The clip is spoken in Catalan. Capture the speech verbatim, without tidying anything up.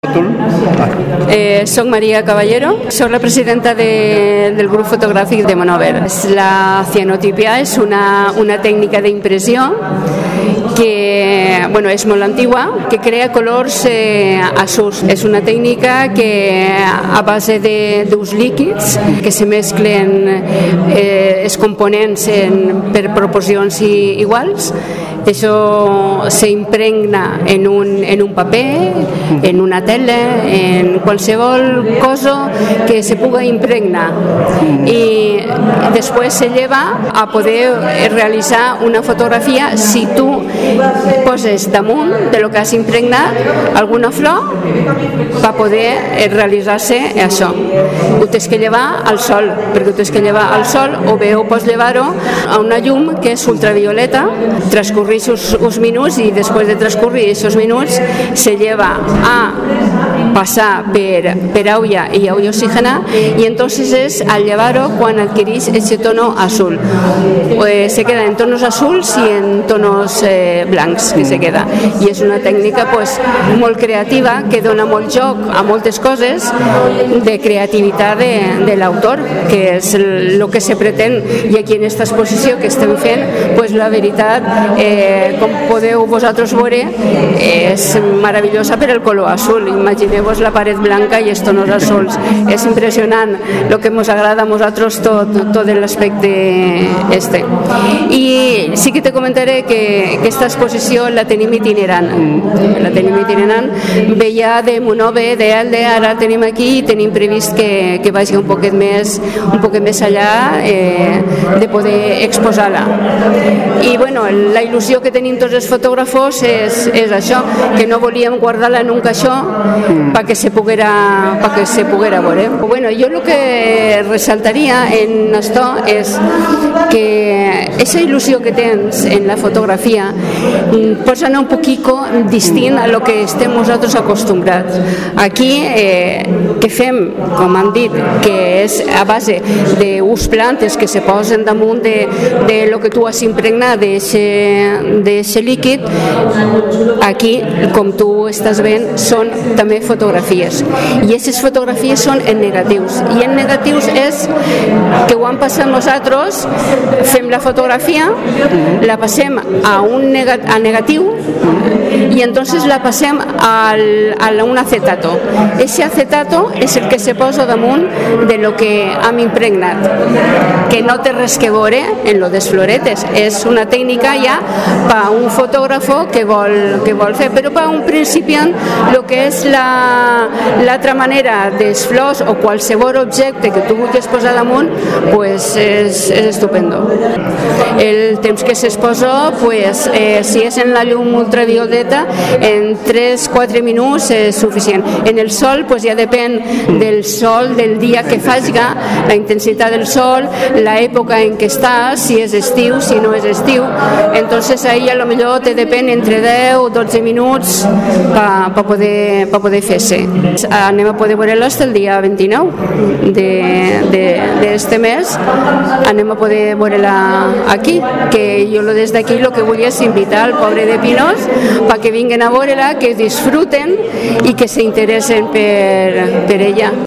Eh, soc Maria Caballero, soc la presidenta de, del grup fotogràfic de Monover. La cianotipia és una, una tècnica d'impressió que bueno, és molt antigua, que crea colors eh, azuls. És una tècnica que a base d'uns líquids que se mesclen eh, els components en, per proporcions i, iguals. Això s'impregna en, un, en un paper, en una tele, en qualsevol cosa que se pugui impregnar, i després se lleva a poder realitzar una fotografia. Si tu poses damunt de lo que has impregnat alguna flor, va poder realitzar-se això. Ho tens que llevar al sol, perquè ho tens que llevar al sol, o bé ho pots llevar-ho a una llum que és ultravioleta. Transcorrir uns minuts, i després de transcorrir aquests minuts se lleva a passar per, per aigua i aigua oxígena, i entonces és al llevar-ho quan adquirís aquest tono azul. Eh, se queda en tonos azuls i en tonos eh, blancs que se queda, i és una tècnica pues, molt creativa, que dona molt joc a moltes coses de creativitat de, de l'autor, que és el, el que se pretén. I aquí en aquesta exposició que estem fent, pues, la veritat, eh, com podeu vosaltres veure, és meravellosa per el color azul. Imagineu-vos la paret blanca i els tonos azuls. És impressionant el que ens agrada a nosaltres tot, tot l'aspecte este. I sí que te comentaré que aquesta exposició la tenim itinerant. La tenim itinerant. Veia de Monover, d'Elde, ara tenim aquí i tenim previst que, que vagi un poquet més, un poquet més allà, eh, de poder exposar-la. I bueno, la il·lusió que tenim tots els fotògrafos és, és això, que no volíem guardar-la en un caixó perquè se poguera, perquè se poguera veure. Bueno, jo el que resaltaria en esto és que esa il·lusió que tens en la fotografia pots anar un poquito distint a lo que estem nosaltres acostumbrats. Aquí, eh, que fem, com han dit, que és a base d'uns plantes que se posen damunt de, de lo que tu has impregnat d'aquest líquid. Aquí, com tu estàs veient, són també fotografies, i aquestes fotografies són en negatius, i en negatius és que ho han passat nosaltres, fem la fotografia, la passem a un negat a negatiu, i entonces la passem al, a un acetato. Ese acetato és el que se posa damunt de lo que hem impregnat, que no té res que veure en lo dels floretes. És una tècnica ja per a un fotògrafo que vol, que vol fer, però per a un principiant el que és l'altra manera dels flors o qualsevol objecte que tu vulguis posar damunt, pues és, és estupendo. El temps que s'exposa, pues, eh, si és en la llum ultravioleta, en tres a quatre minuts és suficient. En el sol, pues, ja depèn del sol, del dia que faci, la intensitat del sol, l'època en què estàs, si és estiu, si no és estiu. Entonces ahí a lo millor te depèn entre deu o dotze minuts per pa poder, pa poder fer-se. Anem a poder veure-la fins el dia vint-i-nou d'este mes. Anem a poder veure-la aquí, que jo des d'aquí el que vull és invitar al poble de Pinós perquè vinguen a veure-la, que disfruten i que s'interessen per, per ella.